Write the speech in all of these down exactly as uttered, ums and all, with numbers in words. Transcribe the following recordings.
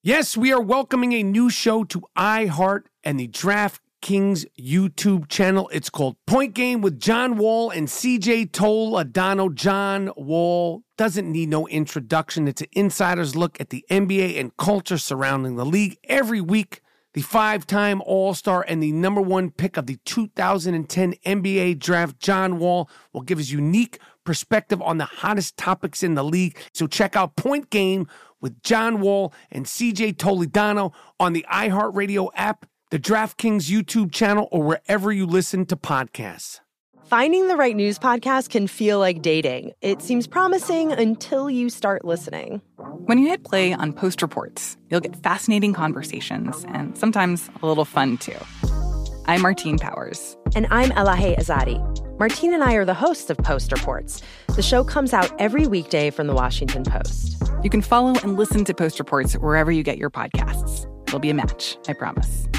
Yes, we are welcoming a new show to iHeart and the DraftKings YouTube channel. It's called Point Game with John Wall and C J Toledano. John Wall doesn't need no introduction. It's an insider's look at the N B A and culture surrounding the league. Every week, the five-time All-Star and the number one pick of the two thousand ten N B A draft, John Wall, will give his unique perspective on the hottest topics in the league. So check out Point Game with John Wall and C J Toledano on the iHeartRadio app, the DraftKings YouTube channel, or wherever you listen to podcasts. Finding the right news podcast can feel like dating. It seems promising until you start listening. When you hit play on Post Reports, you'll get fascinating conversations and sometimes a little fun, too. I'm Martine Powers. And I'm Elahe Azadi. Martine and I are the hosts of Post Reports. The show comes out every weekday from the Washington Post. You can follow and listen to Post Reports wherever you get your podcasts. It'll be a match, I promise.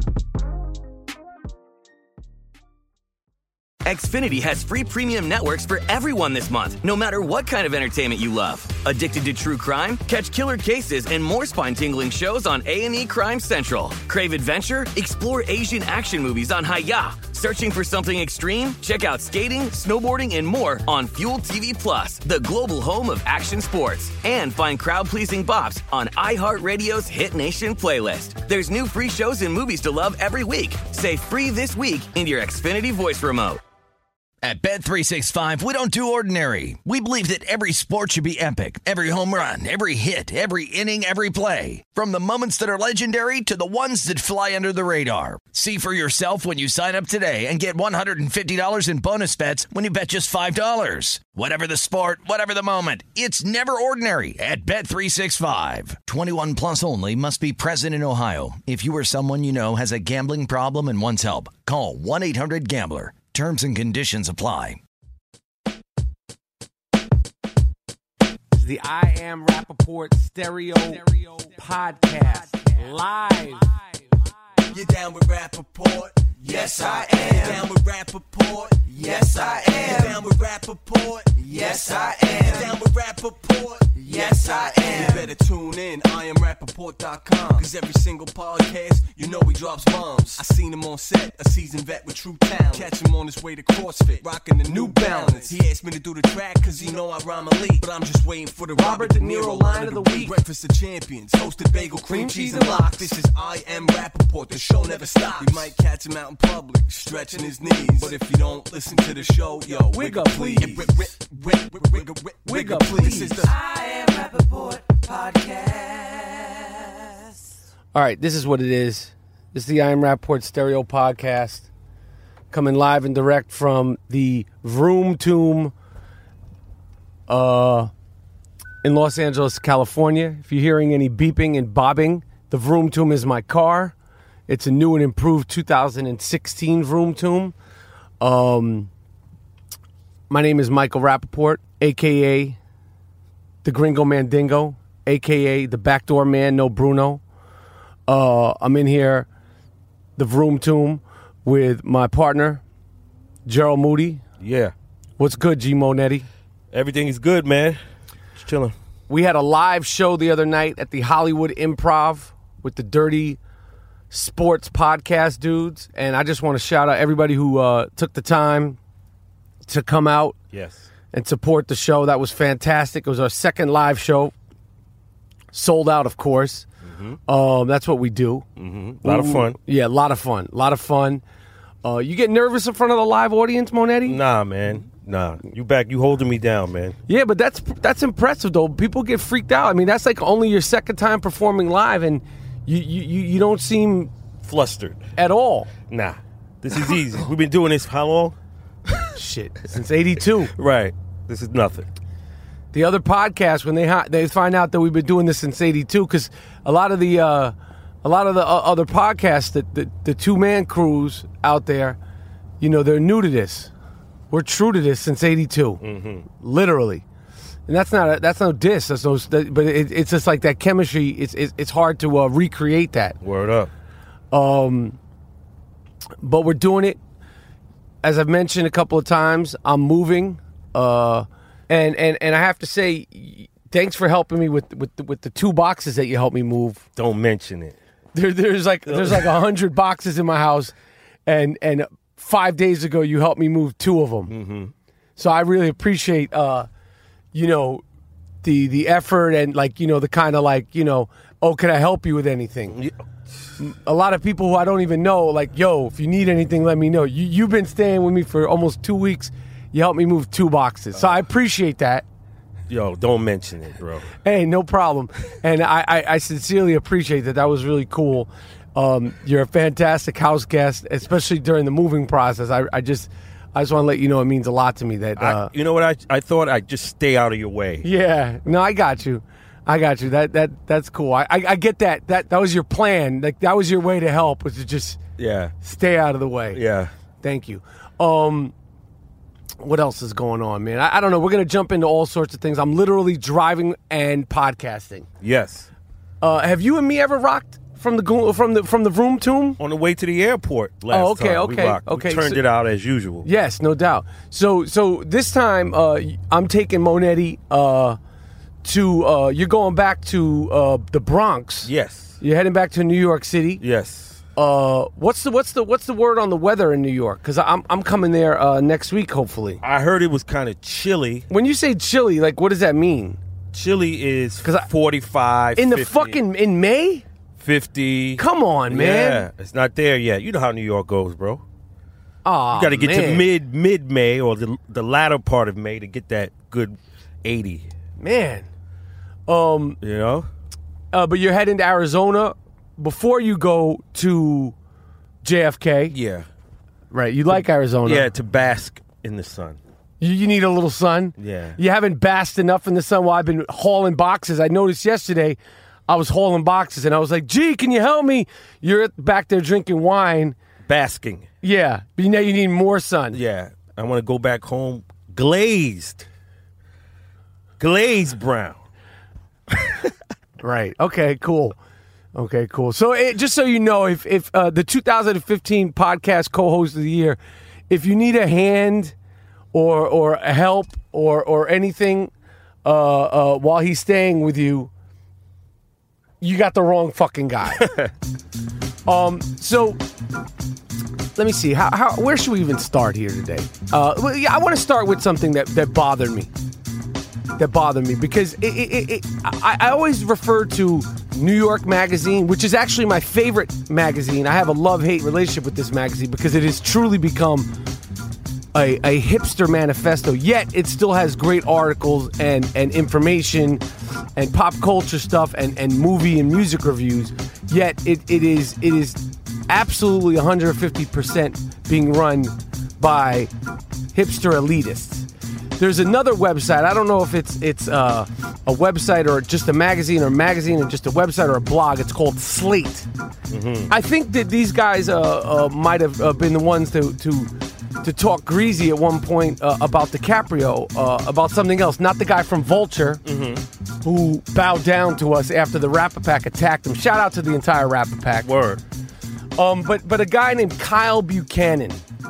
Xfinity has free premium networks for everyone this month, no matter what kind of entertainment you love. Addicted to true crime? Catch killer cases and more spine-tingling shows on A and E Crime Central. Crave adventure? Explore Asian action movies on Hayya. Searching for something extreme? Check out skating, snowboarding, and more on Fuel T V Plus, the global home of action sports. And find crowd-pleasing bops on iHeartRadio's Hit Nation playlist. There's new free shows and movies to love every week. Say free this week in your Xfinity voice remote. At Bet three sixty-five, we don't do ordinary. We believe that every sport should be epic. Every home run, every hit, every inning, every play. From the moments that are legendary to the ones that fly under the radar. See for yourself when you sign up today and get one hundred fifty dollars in bonus bets when you bet just five dollars. Whatever the sport, whatever the moment, it's never ordinary at Bet three sixty-five. twenty-one plus only. Must be present in Ohio. If you or someone you know has a gambling problem and wants help, call one eight hundred gambler. Terms and conditions apply. The I Am Rappaport Stereo, Stereo Podcast, podcast live. You down with Rappaport? Yes, I am. You down with Rappaport? Yes, I am. You down with Rappaport? Yes, I am. You down with Rappaport? Yes, I am. You better tune in, I am rappaport dot com. Cause every single podcast, you know he drops bombs. I seen him on set, a seasoned vet with true talent. Catch him on his way to CrossFit, rocking the New Balance. He asked me to do the track cause he know I rhyme elite. But I'm just waiting for the Robert De Niro line of the week. Breakfast of Champions, hosted bagel, cream cheese, and lox. This is I Am Rappaport, the show never stops. We might catch him out in public, stretching his knees. But if you don't listen to the show, yo, wig up please. Wig up please. This is the I Am Rappaport Podcast. All right, this is what it is. This is the I Am Rappaport Stereo Podcast, coming live and direct from the Vroom Tomb uh, in Los Angeles, California. If you're hearing any beeping and bobbing, the Vroom Tomb is my car. It's a new and improved two thousand sixteen Vroom Tomb. Um, my name is Michael Rappaport, a k a the Gringo Mandingo, a k a the Backdoor Man, no Bruno. Uh, I'm in here, the Vroom Tomb, with my partner, Gerald Moody. Yeah. What's good, G. Monetti? Everything is good, man. Just chilling. We had a live show the other night at the Hollywood Improv with the Dirty Sports Podcast dudes, and I just want to shout out everybody who uh, took the time to come out yes. and support the show. That was fantastic. It was our second live show. Sold out, of course. Mm-hmm. Um, that's what we do. Mm-hmm. A lot Ooh, of fun. Yeah, a lot of fun. A lot of fun. Uh, you get nervous in front of the live audience, Monetti? Nah, man. Nah. You back. You holding me down, man. Yeah, but that's that's impressive, though. People get freaked out. I mean, that's like only your second time performing live, and you you, you, you don't seem... flustered. At all. Nah. This is easy. We've been doing this how long? Shit. Since eighty-two. Right. This is nothing. The other podcasts, when they ha- they find out that we've been doing this since eighty-two, because a lot of the uh, a lot of the uh, other podcasts, that the, the two man crews out there, you know, they're new to this. We're true to this since eighty-two, mm-hmm. literally, and that's not a, that's no diss. That's no, that, but it, it's just like that chemistry. It's it's, it's hard to uh, recreate that. Word up. Um, but we're doing it. As I've mentioned a couple of times, I'm moving. Uh. And, and and I have to say, thanks for helping me with with the, with the two boxes that you helped me move. Don't mention it. There, there's like there's like a hundred boxes in my house, and and five days ago you helped me move two of them. Mm-hmm. So I really appreciate, uh, you know, the the effort and like you know the kind of like you know, oh, can I help you with anything? Yeah. A lot of people who I don't even know, like, yo, if you need anything, let me know. You you've been staying with me for almost two weeks. You helped me move two boxes, so I appreciate that. Yo, don't mention it, bro. Hey, no problem. And I, I, I sincerely appreciate that. That was really cool. Um, you're a fantastic house guest, especially during the moving process. I, I just I just want to let you know it means a lot to me. That uh, I, you know what? I I thought I'd just stay out of your way. Yeah. No, I got you. I got you. That that that's cool. I, I, I get that. That that was your plan. Like that was your way to help, was to just Yeah. stay out of the way. Yeah. Thank you. Um, what else is going on, man? I, I don't know. We're gonna jump into all sorts of things. I'm literally driving and podcasting. Yes. Uh, have you and me ever rocked from the go- from the from the Vroom Tomb? On the way to the airport last Oh, okay, time. okay, we rocked. okay. We turned So- it out as usual. Yes, no doubt. So so this time uh, I'm taking Monetti uh, to. Uh, you're going back to uh, the Bronx. Yes. You're heading back to New York City. Yes. Uh, what's the what's the what's the word on the weather in New York? Because I'm I'm coming there uh, next week, hopefully. I heard it was kind of chilly. When you say chilly, like what does that mean? Chilly is 'Cause I- forty-five, In the fifty, fucking in May? fifty. Come on, man. Yeah, it's not there yet. You know how New York goes, bro. Oh, You got to get to man. mid mid May or the the latter part of May to get that good eighty. Man. Um. You know? Uh, but you're heading to Arizona before you go to J F K. Yeah. Right. You like Arizona. Yeah, to bask in the sun. You, you need a little sun. Yeah. You haven't basked enough in the sun while I've been hauling boxes. I noticed yesterday I was hauling boxes and I was like, gee, can you help me? You're back there drinking wine. Basking. Yeah. But now you need more sun. Yeah. I want to go back home glazed. Glazed brown. Right. Okay, cool. Okay, cool. So it, just so you know, if, if uh, the two thousand fifteen podcast co-host of the year, if you need a hand or or a help or or anything uh, uh, while he's staying with you, you got the wrong fucking guy. um. So let me see. How, how where should we even start here today? Uh, well, yeah, I want to start with something that, that bothered me. That bothered me because it, it, it, it, I, I always refer to New York Magazine, which is actually my favorite magazine. I have a love-hate relationship with this magazine because it has truly become a, a hipster manifesto, yet it still has great articles and, and information and pop culture stuff and, and movie and music reviews, yet it, it is it is absolutely one hundred fifty percent being run by hipster elitists. There's another website. I don't know if it's it's uh, a website or just a magazine or a magazine and just a website or a blog. It's called Slate. Mm-hmm. I think that these guys uh, uh, might have uh, been the ones to to to talk greasy at one point uh, about DiCaprio, uh, about something else. Not the guy from Vulture mm-hmm. who bowed down to us after the Rapper Pack attacked him. Shout out to the entire Rapper Pack. Word. Um, but but a guy named Kyle Buchanan,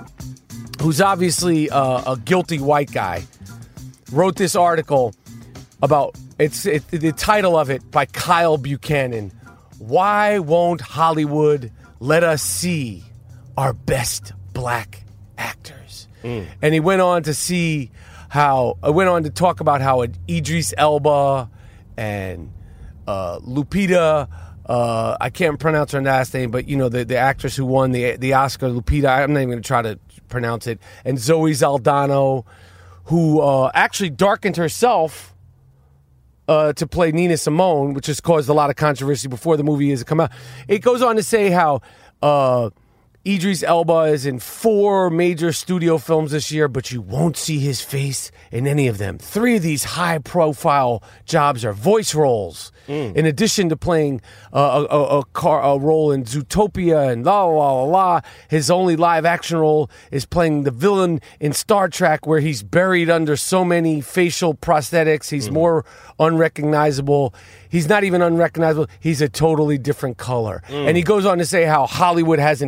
who's obviously uh, a guilty white guy, wrote this article about, it's it, the title of it by Kyle Buchanan, Why Won't Hollywood Let Us See Our Best Black Actors? Mm. And he went on to see how, I went on to talk about how Idris Elba and uh, Lupita, uh, I can't pronounce her last name, but you know, the, the actress who won the, the Oscar, Lupita, I'm not even going to try to pronounce it, and Zoe Saldana, who uh, actually darkened herself uh, to play Nina Simone, which has caused a lot of controversy before the movie has come out. It goes on to say how uh, Idris Elba is in four major studio films this year, but you won't see his face in any of them. Three of these high-profile jobs are voice roles. Mm. In addition to playing uh, a, a, a, car, a role in Zootopia and la la la la, his only live-action role is playing the villain in Star Trek, where he's buried under so many facial prosthetics. He's mm. more unrecognizable. He's not even unrecognizable. He's a totally different color. Mm. And he goes on to say how Hollywood hasn't figured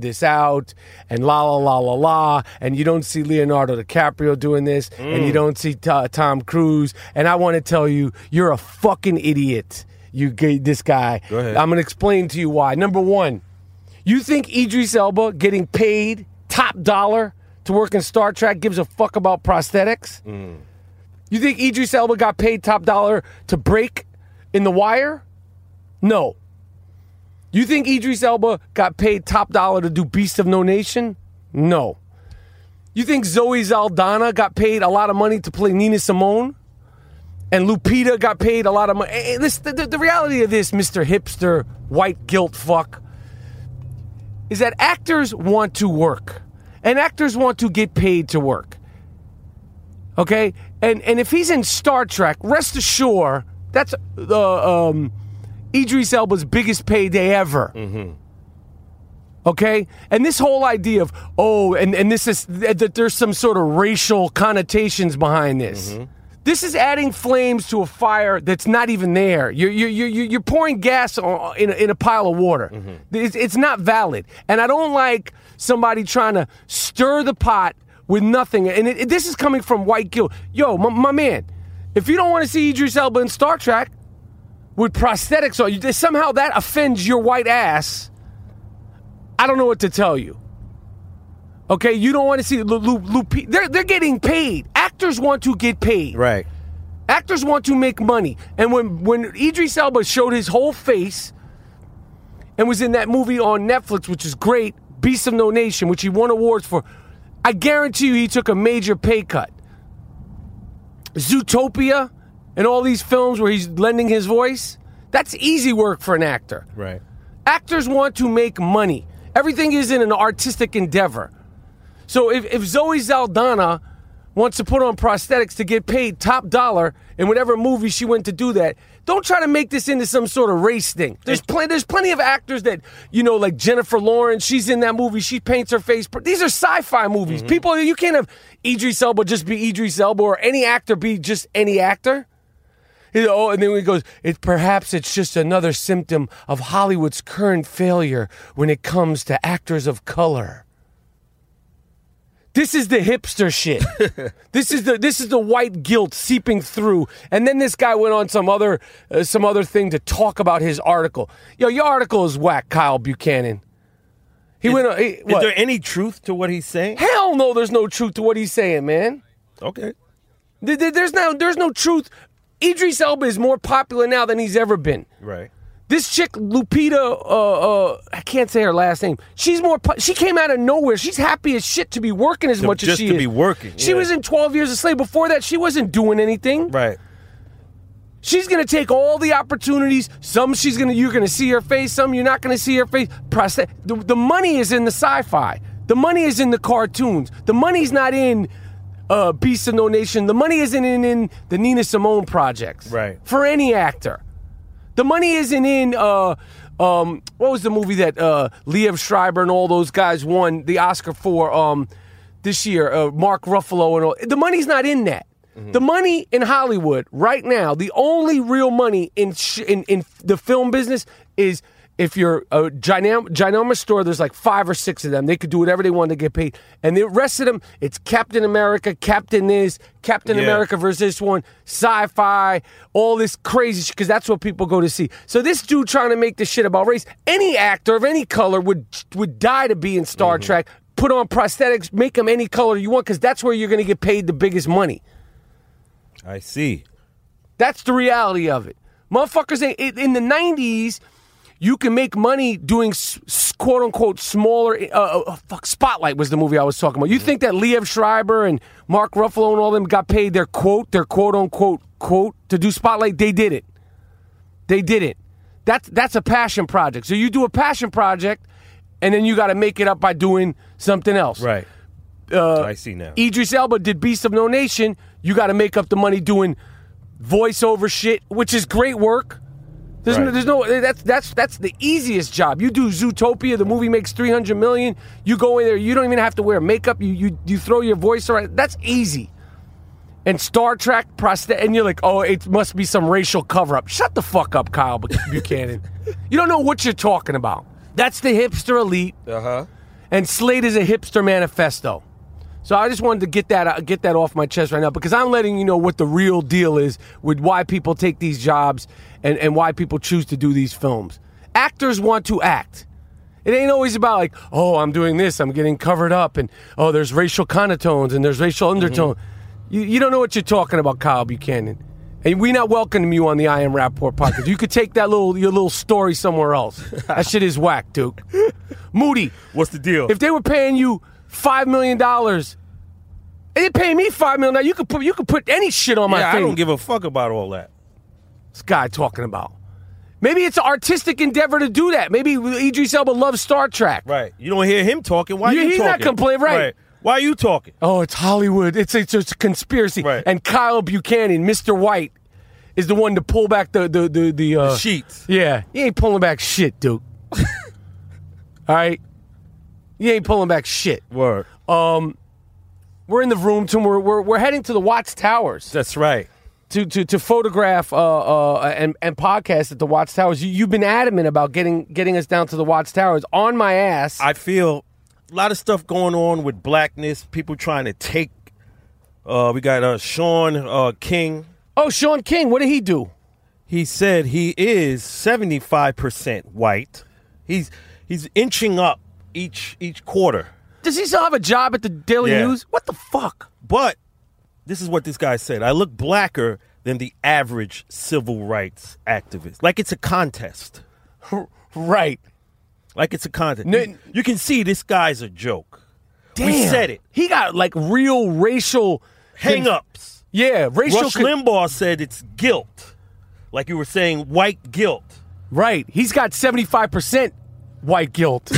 this out, and la la la la la, and you don't see Leonardo DiCaprio doing this, mm. and you don't see t- Tom Cruise, and I want to tell you, you're a fucking idiot. You this guy. Go ahead. I'm going to explain to you why. Number one, you think Idris Elba getting paid top dollar to work in Star Trek gives a fuck about prosthetics? Mm. You think Idris Elba got paid top dollar to break in The Wire? No. You think Idris Elba got paid top dollar to do Beast of No Nation? No. You think Zoe Saldana got paid a lot of money to play Nina Simone? And Lupita got paid a lot of money. This, the, the reality of this, Mister Hipster, white guilt fuck, is that actors want to work. And actors want to get paid to work. Okay? And and if he's in Star Trek, rest assured, that's uh, um, Idris Elba's biggest payday ever. Mm-hmm. Okay? And this whole idea of, oh, and, and this is, that there's some sort of racial connotations behind this. Mm-hmm. This is adding flames to a fire that's not even there. You're you're you're, you're pouring gas on, in a, in a pile of water. Mm-hmm. It's, it's not valid, and I don't like somebody trying to stir the pot with nothing. And it, it, this is coming from white guilt. Yo, my, my man, if you don't want to see Idris Elba in Star Trek with prosthetics on you, somehow that offends your white ass. I don't know what to tell you. Okay, you don't want to see Lu- Lu- Lu- they're they're getting paid. Actors want to get paid. Right. Actors want to make money. And when when Idris Elba showed his whole face and was in that movie on Netflix, which is great, Beast of No Nation, which he won awards for, I guarantee you he took a major pay cut. Zootopia and all these films where he's lending his voice, that's easy work for an actor. Right. Actors want to make money. Everything is in an artistic endeavor. So if, if Zoe Saldana wants to put on prosthetics to get paid top dollar in whatever movie she went to do that, don't try to make this into some sort of race thing. There's plenty, there's plenty of actors that, you know, like Jennifer Lawrence, she's in that movie, she paints her face. These are sci-fi movies. Mm-hmm. People, you can't have Idris Elba just be Idris Elba or any actor be just any actor. You know, and then he goes, it, perhaps it's just another symptom of Hollywood's current failure when it comes to actors of color. This is the hipster shit. this is the this is the white guilt seeping through. And then this guy went on some other uh, some other thing to talk about his article. Yo, your article is whack, Kyle Buchanan. He is, went. On, he, is there any truth to what he's saying? Hell no, there's no truth to what he's saying, man. Okay. There, there's no there's no truth. Idris Elba is more popular now than he's ever been. Right. This chick, Lupita, uh, uh, I can't say her last name. She's more. She came out of nowhere. She's happy as shit to be working as to, much as she is. Just to be working. She yeah. was in twelve Years a Slave. Before that, she wasn't doing anything. Right. She's gonna take all the opportunities. Some she's gonna. You're gonna see her face. Some you're not gonna see her face. Prosthet- the, the money is in the sci-fi. The money is in the cartoons. The money's not in uh, Beast of No Nation. The money isn't in, in the Nina Simone projects. Right. For any actor. The money isn't in, uh, um, what was the movie that uh, Liev Schreiber and all those guys won the Oscar for um, this year? Uh, Mark Ruffalo and all. The money's not in that. Mm-hmm. The money in Hollywood right now, the only real money in sh- in, in the film business is if you're a ginormous, ginormous store, there's like five or six of them. They could do whatever they want to get paid. And the rest of them, it's Captain America, Captain this, Captain yeah. America versus this one, sci-fi, all this crazy shit, because that's what people go to see. So this dude trying to make this shit about race, any actor of any color would would die to be in Star mm-hmm. Trek, put on prosthetics, make them any color you want, because that's where you're going to get paid the biggest money. I see. That's the reality of it. Motherfuckers, in, in the nineties... you can make money doing quote unquote smaller. Uh, uh, fuck, Spotlight was the movie I was talking about. You think that Liev Schreiber and Mark Ruffalo and all them got paid their quote, their quote unquote quote to do Spotlight? They did it. They did it. That's that's a passion project. So you do a passion project, and then you got to make it up by doing something else. Right. Uh, I see now. Idris Elba did Beast of No Nation. You got to make up the money doing voiceover shit, which is great work. There's, right. no, there's no that's that's that's the easiest job. You do Zootopia, the movie makes three hundred million. You go in there, you don't even have to wear makeup. You you you throw your voice around. That's easy. And Star Trek, prosthetic, and you're like, oh, it must be some racial cover up. Shut the fuck up, Kyle Buchanan. You don't know what you're talking about. That's the hipster elite. Uh huh. And Slate is a hipster manifesto. So I just wanted to get that uh, get that off my chest right now because I'm letting you know what the real deal is with why people take these jobs and, and why people choose to do these films. Actors want to act. It ain't always about like, oh, I'm doing this, I'm getting covered up, and oh, there's racial connotones and there's racial undertone. Mm-hmm. You, you don't know what you're talking about, Kyle Buchanan. And we not welcoming you on the I Am Rapport podcast. You could take that little your little story somewhere else. That shit is whack, Duke. Moody. What's the deal? If they were paying you five million dollars, and they pay me five million dollars, you could put you could put any shit on my yeah, face. I don't give a fuck about all that. This guy talking about. Maybe it's an artistic endeavor to do that. Maybe Idris Elba loves Star Trek. Right. You don't hear him talking. Why are Yeah, you he's talking? not complaining, right. right. Why are you talking? Oh, it's Hollywood. It's it's, it's a conspiracy. Right. And Kyle Buchanan, Mister White, is the one to pull back the the the, the, uh, The sheets. Yeah, he ain't pulling back shit, Duke. All right, he ain't pulling back shit. Word. Um, we're in the room too. We're we're we're heading to the Watts Towers. That's right. To, to, to photograph uh, uh, and, and podcast at the Watts Towers. You, you've been adamant about getting getting us down to the Watts Towers. On my ass. I feel a lot of stuff going on with blackness. People trying to take. Uh, we got uh, Sean uh, King. Oh, Sean King. What did he do? He said he is seventy-five percent white. He's he's inching up each each quarter. Does he still have a job at the Daily Yeah. News? What the fuck? But this is what this guy said. I look blacker than the average civil rights activist. Like it's a contest. Right. Like it's a contest. No, you, you can see this guy's a joke. Damn. We said it. He got like real racial Hang-ups. Yeah, racial. Rush con- Limbaugh said it's guilt. Like you were saying, white guilt. Right. He's got seventy-five percent white guilt.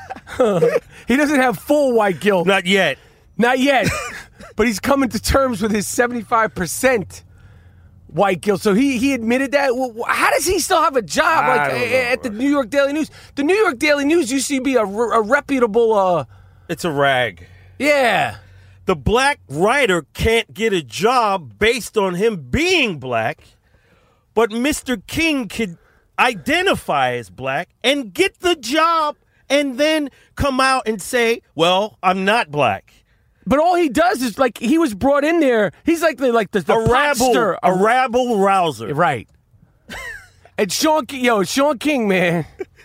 He doesn't have full white guilt. Not yet. Not yet. But he's coming to terms with his seventy-five percent white guilt. So he he admitted that. Well, how does he still have a job I like don't know, at the New York Daily News? The New York Daily News used to be a, a reputable. Uh, It's a rag. yeah. The black writer can't get a job based on him being black, but Mister King could identify as black and get the job and then come out and say, well, I'm not black. But all he does is like he was brought in there. He's like the like the, the a rabble, potster. a rabble rouser. Right. And Sean, Ki- yo, Sean King, man,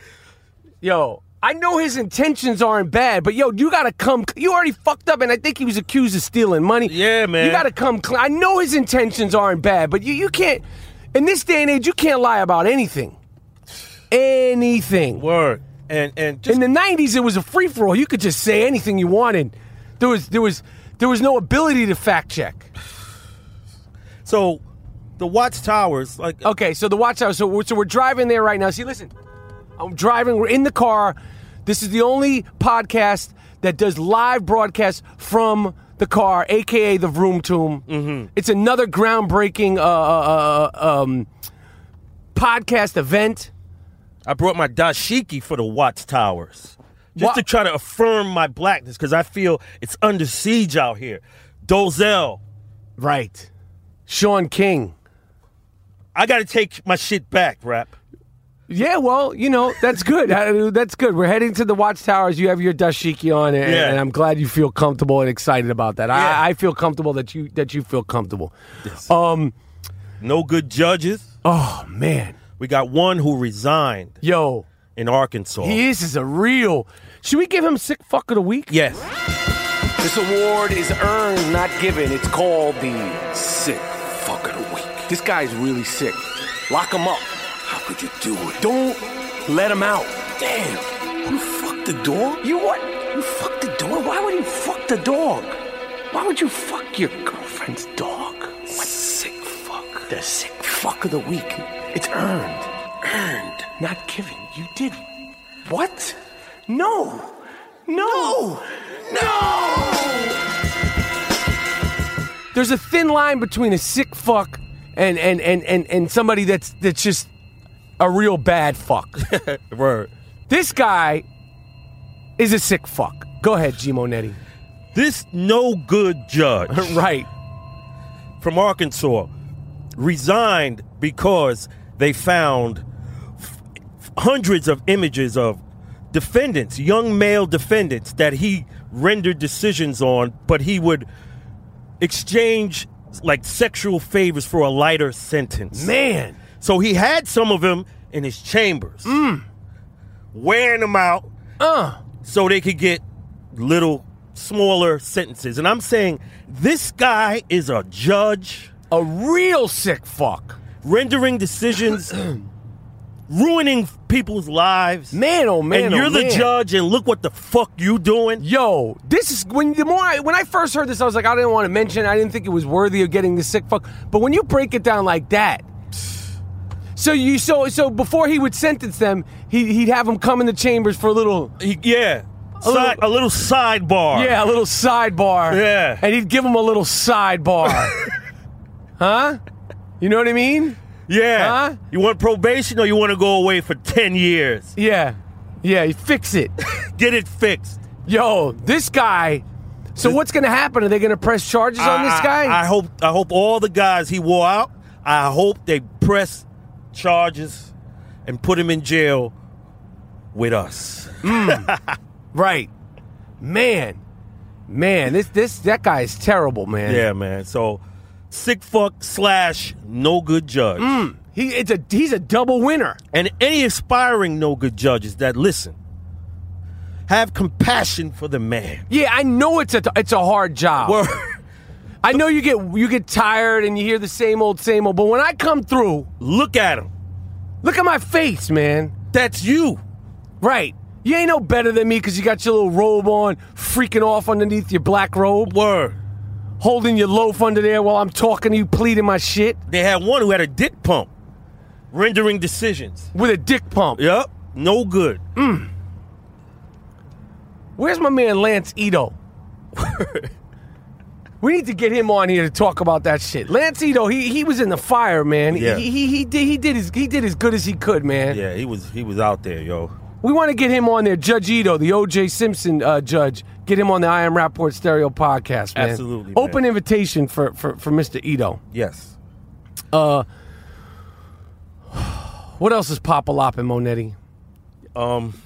yo, I know his intentions aren't bad, but yo, you gotta come. You already fucked up, and I think he was accused of stealing money. Yeah, man. You gotta come clean. I know his intentions aren't bad, but you you can't. In this day and age, you can't lie about anything. Anything. Word. And and just In the nineties, it was a free for all. You could just say anything you wanted. There was there was there was no ability to fact check. so the Watts Towers, like Okay, so the Watch Tower. So we're, so we're driving there right now. See, listen, I'm driving. We're in the car. This is the only podcast that does live broadcasts from the car, a k a the Vroom Tomb. Mm-hmm. It's another groundbreaking uh, uh, uh, um, podcast event. I brought my dashiki for the Watts Towers. Just What? to try to affirm my blackness, because I feel it's under siege out here. Dozell, Right. Sean King. I got to take my shit back, rap. Yeah, well, you know, that's good. Uh, That's good. We're heading to the Watts Towers. You have your dashiki on, and, Yeah. and I'm glad you feel comfortable and excited about that. Yeah. I, I feel comfortable that you that you feel comfortable. Um, No good judges. oh man, We got one who resigned yo, in Arkansas. he is is a real. Should we give him sick fuck of the week? Yes. This award is earned, not given. It's called the sick fuck of the week. This guy's really sick. Lock him up. How could you do it? Don't let him out. Damn. You fucked the dog? You what? You fucked the dog? Why would you fuck the dog? Why would you fuck your girlfriend's dog? What sick fuck? The sick fuck of the week. It's earned. Earned. Not given. You did. What? No. No. No. There's a thin line between a sick fuck and and and and, and somebody that's that's just a real bad fuck. Word. This guy is a sick fuck. Go ahead, G Monetti. This no good judge Right. from Arkansas resigned because they found f- hundreds of images of defendants, young male defendants that he rendered decisions on, but he would exchange like sexual favors for a lighter sentence. Man. So he had some of them in his chambers, Mm. wearing them out Uh. so they could get little smaller sentences. And I'm saying this guy is a judge. A real sick fuck. Rendering decisions, ruining people's lives. Man, oh man, and you're oh, the man. judge, and look what the fuck you doing. Yo, this is when the more I, when I first heard this, I was like, I didn't want to mention. I didn't think it was worthy of getting the sick fuck. But when you break it down like that, so you so so before he would sentence them, he he'd have them come in the chambers for a little, He, yeah, A Side, little- a little sidebar. yeah, a little sidebar. Yeah. and he'd give them a little sidebar, huh? You know what I mean? yeah. Huh? You want probation, or you want to go away for ten years? Yeah, yeah. You fix it. Get it fixed. Yo, this guy. So what's gonna happen? Are they gonna press charges on this I- guy? I, I hope. I hope all the guys he wore out. I hope they press charges and put him in jail with us. Right. Man. Man, this this that guy is terrible, man. Yeah, man. So, sick fuck slash no good judge. He it's a he's a double winner. And any aspiring no good judges that listen, have compassion for the man. Yeah, I know it's a it's a hard job. Word. I know you get you get tired and you hear the same old same old, but when I come through, Look at him. look at my face, man. That's you. Right. You ain't no better than me because you got your little robe on, freaking off underneath your black robe, Word. holding your loaf under there while I'm talking to you, pleading my shit They had one who had a dick pump, rendering decisions. with a dick pump. Yep. No good. Where's my man Lance Ito? We need to get him on here to talk about that shit. Lance Ito, he he was in the fire, man. Yeah. He, he he did he did his he did as good as he could, man. Yeah, he was he was out there, yo. We want to get him on there, Judge Ito, the O J Simpson uh, judge. Get him on the I Am Rapport Stereo podcast, man. Absolutely, man. Open invitation for for for Mister Ito. Yes. Uh, what else is pop-a-lopping, Monetti? Um,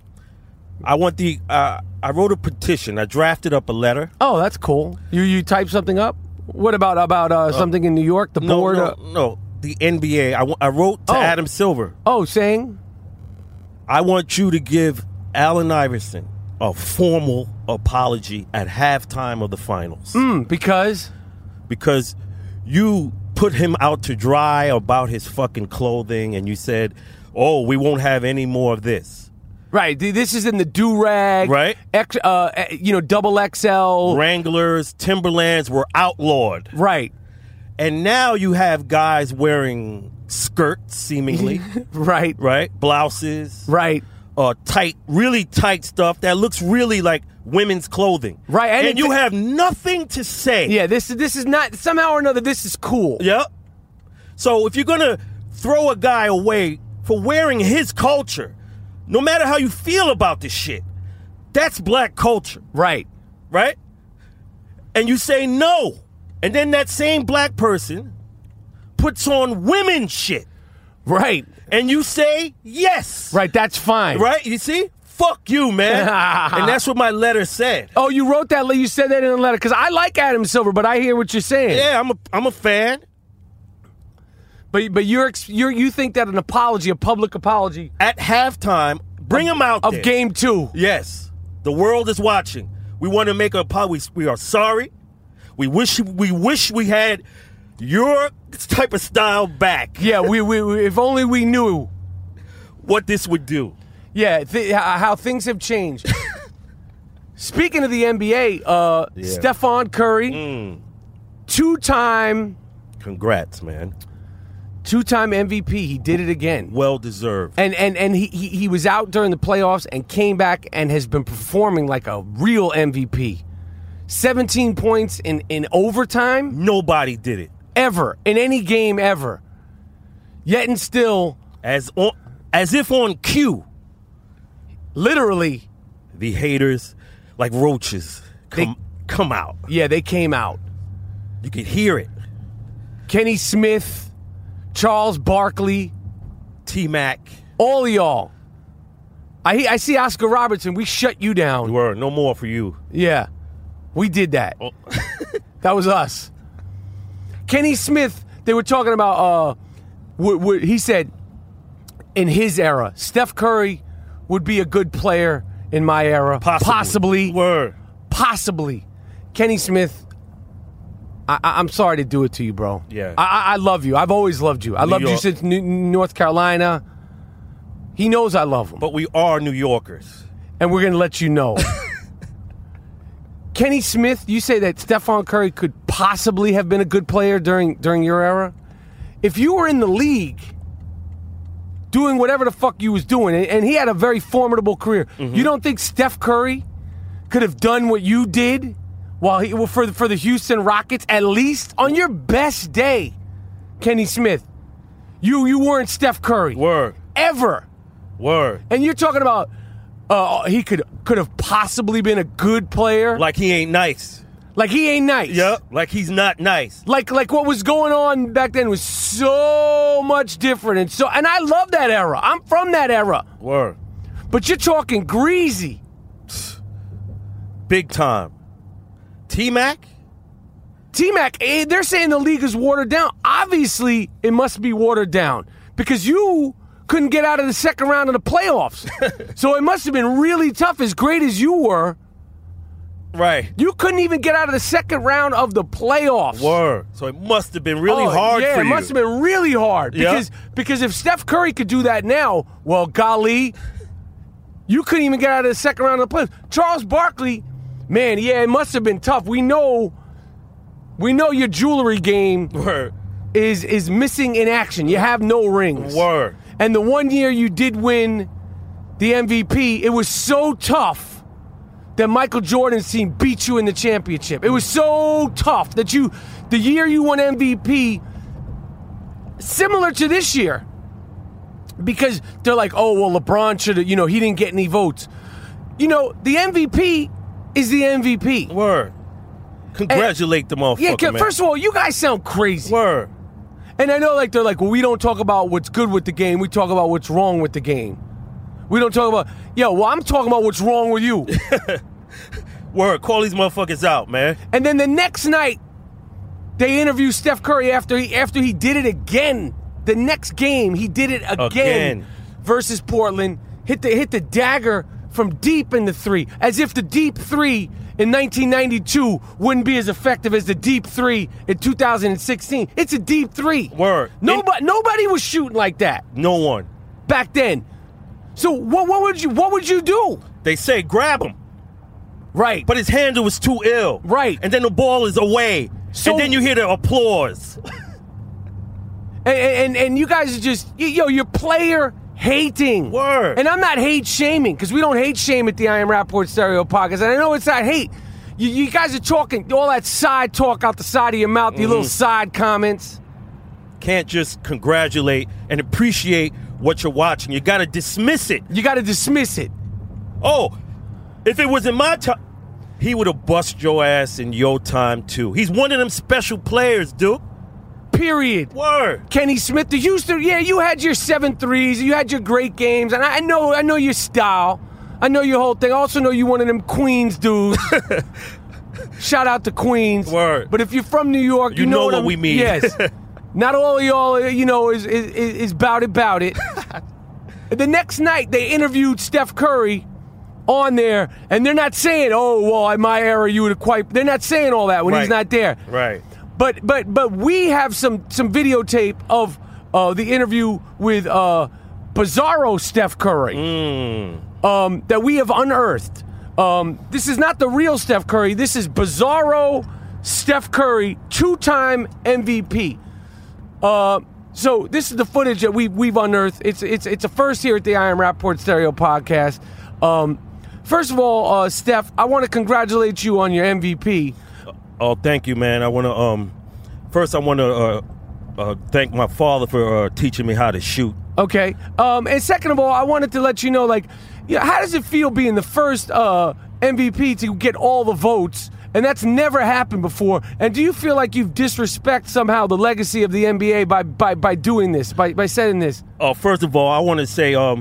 I want the. Uh, I wrote a petition. I drafted up a letter. Oh, that's cool. You you type something up? What about about uh, something in New York? The No, board? no, uh, no. The N B A. I, wa- I wrote to Oh. Adam Silver. oh, saying. I want you to give Allen Iverson a formal apology at halftime of the finals. Mm, because Because you put him out to dry about his fucking clothing, and you said, oh, we won't have any more of this. right, th- this is in the do rag, Right. X, uh, eh, you know, double X L, Wranglers, Timberlands were outlawed. right, And now you have guys wearing skirts, seemingly, right, right? Blouses, right, uh, tight, really tight stuff that looks really like women's clothing. Right, and And, it- you have nothing to say. yeah. This this is not somehow or another. This is cool. Yep. So if you're going to throw a guy away for wearing his culture, no matter how you feel about this shit, that's black culture, Right, right? And you say no. And then that same black person puts on women's shit. right, And you say yes. right. That's fine. Right? You see? Fuck you, man. And that's what my letter said. Oh, you wrote that. You said that in the letter because I like Adam Silver, but I hear what you're saying. Yeah, I'm a I'm a fan. But but you're ex- you're you think that an apology, a public apology At halftime, bring him out of there. game two. Yes. The world is watching. We want to make a apology. We, we are sorry. We wish we wish we had your type of style back. Yeah, we, we, we if only we knew. What this would do. Yeah, th- how things have changed. Speaking of the N B A, uh, Yeah. Stephon Curry, Mm. two-time, Congrats, man. two-time M V P. He did it again. Well deserved. And and and he, he he was out during the playoffs and came back and has been performing like a real M V P. seventeen points in, in overtime Nobody did it. ever, in any game ever. Yet and still, As on, as if on cue, literally, the haters, like roaches, come come out. yeah, they came out. You could hear it. Kenny Smith, Charles Barkley, T-Mac. all of y'all. I I see Oscar Robertson. We shut you down. Word, no more for you. Yeah, we did that. Oh. That was us. Kenny Smith. They were talking about. Uh, w- w- he said, in his era, Steph Curry would be a good player in my era. Possibly. Possibly. Word. Possibly. Kenny Smith. I- I- I'm sorry to do it to you, bro. Yeah. I, I-, I love you. I've always loved you. I New loved you York. since New- North Carolina. He knows I love him. But we are New Yorkers. And we're going to let you know. Kenny Smith, you say that Stephon Curry could possibly have been a good player during during your era? If you were in the league doing whatever the fuck you was doing, and, and he had a very formidable career, mm-hmm. you don't think Steph Curry could have done what you did while he for for the Houston Rockets, at least on your best day, Kenny Smith? You you weren't Steph Curry. Word. Ever. Word. And you're talking about uh, he could could have possibly been a good player. Like he ain't nice. Like he ain't nice. Yep. Like he's not nice. Like like what was going on back then was so much different. And so and I love that era. I'm from that era. Word. But you're talking greasy. Big time. T-Mac? T-Mac, eh, they're saying the league is watered down. Obviously, it must be watered down because you couldn't get out of the second round of the playoffs. So it must have been really tough, as great as you were. Right. You couldn't even get out of the second round of the playoffs. Word. So it must have been really oh, hard yeah, for you. Yeah, it must have been really hard. Because, yep. because if Steph Curry could do that now, well, golly, you couldn't even get out of the second round of the playoffs. Charles Barkley, man, yeah, it must have been tough. We know we know your jewelry game Word. is is missing in action. You have no rings. Word. And the one year you did win the M V P, it was so tough that Michael Jordan's team beat you in the championship. It was so tough that you, the year you won M V P, similar to this year, because they're like, oh, well, LeBron should have, you know, he didn't get any votes. You know, the M V P is the M V P. Word. Congratulate and, the motherfucker, yeah, man. First of all, you guys sound crazy. Word. And I know, like, they're like, well, we don't talk about what's good with the game. We talk about what's wrong with the game. We don't talk about, yo, well, I'm talking about what's wrong with you. Word, call these motherfuckers out, man. And then the next night, they interview Steph Curry after he after he did it again. The next game, he did it again, again. versus Portland. Hit the hit the dagger from deep in the three, as if the deep three in nineteen ninety-two wouldn't be as effective as the deep three in two thousand sixteen. It's a deep three. Word. Nobody, it, nobody was shooting like that. No one. Back then. So what, what would you what would you do? They say grab him. Right. But his handle was too ill. Right. And then the ball is away. So, and then you hear the applause. and, and and you guys are just, yo, you're player hating. Word. And I'm not hate shaming, because we don't hate shame at the I Am Rapport Stereo Podcast. And I know it's not hate. You, you guys are talking all that side talk out the side of your mouth, mm-hmm. your little side comments. Can't just congratulate and appreciate what you're watching. You got to dismiss it. You got to dismiss it. Oh, if it was in my time, he would have bust your ass in your time too. He's one of them special players, dude. Period. Word. Kenny Smith, the Houston, yeah, you had your seven threes, you had your great games, and I know, I know your style. I know your whole thing. I also know you one of them Queens dudes. Shout out to Queens. Word. But if you're from New York, you, you know, know what, what we mean. Yes. Not all of y'all, you know, is is is bout it, bout it. The next night, they interviewed Steph Curry on there, and they're not saying, "Oh, well, in my era, you would have quite." They're not saying all that when right. he's not there. Right. But but but we have some some videotape of uh, the interview with uh, Bizarro Steph Curry mm. um, that we have unearthed. Um, this is not the real Steph Curry. This is Bizarro Steph Curry, two-time M V P. Uh, so this is the footage that we we've unearthed. It's it's it's a first here at the I Am Rapport Stereo Podcast. Um, first of all, uh, Steph, I want to congratulate you on your M V P. Oh, thank you, man. I want to um, first I want to uh, uh, thank my father for uh, teaching me how to shoot. Okay. Um, and second of all, I wanted to let you know, like, you know, how does it feel being the first uh, M V P to get all the votes? And that's never happened before. And do you feel like you've disrespect somehow the legacy of the N B A by by, by doing this, by, by saying this? Uh, first of all, I want to say um,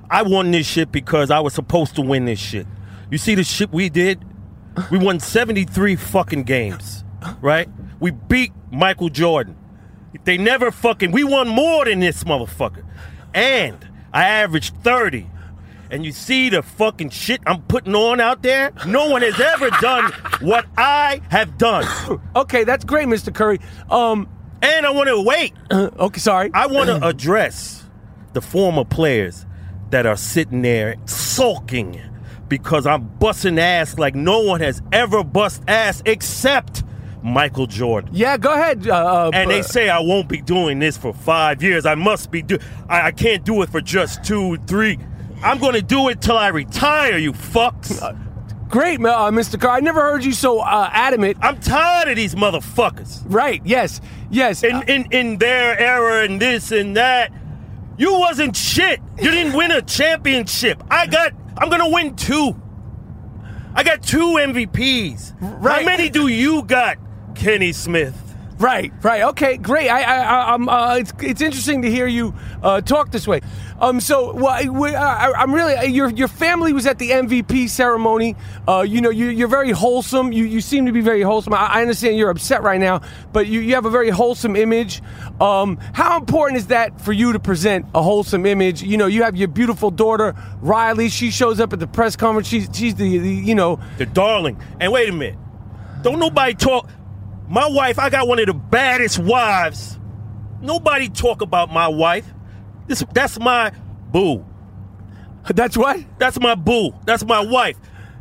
I won this shit because I was supposed to win this shit. You see the shit we did? We won seventy-three fucking games, right? We beat Michael Jordan. They never fucking, we won more than this motherfucker. And I averaged thirty. And you see the fucking shit I'm putting on out there? No one has ever done what I have done. Okay, that's great, Mister Curry. Um, and I want to wait. Uh, okay, sorry. I want to address the former players that are sitting there sulking because I'm busting ass like no one has ever bust ass except Michael Jordan. Yeah, go ahead. Uh, and uh, they say I won't be doing this for five years. I must be do. I, I can't do it for just two, three. I'm going to do it till I retire, you fucks. Uh, great, uh, Mister Carr. I never heard you so uh, adamant. I'm tired of these motherfuckers. Right, yes, yes. In, in, in their era and this and that, you wasn't shit. You didn't win a championship. I got, I'm going to win two. I got two M V Ps. Right. How many do you got, Kenny Smith? Right, right. Okay, great. I, I, I'm. Uh, it's, it's interesting to hear you uh, talk this way. Um, so, well, we, uh, I, I'm really. Your, your family was at the M V P ceremony. Uh, you know, you, you're very wholesome. You, you seem to be very wholesome. I, I understand you're upset right now, but you, you have a very wholesome image. Um, how important is that for you to present a wholesome image? You know, you have your beautiful daughter Riley. She shows up at the press conference. She's, she's the, the, you know, the darling. And wait a minute, don't nobody talk. My wife, I got one of the baddest wives. Nobody talk about my wife. This, that's my boo. That's what? That's my boo. That's my wife.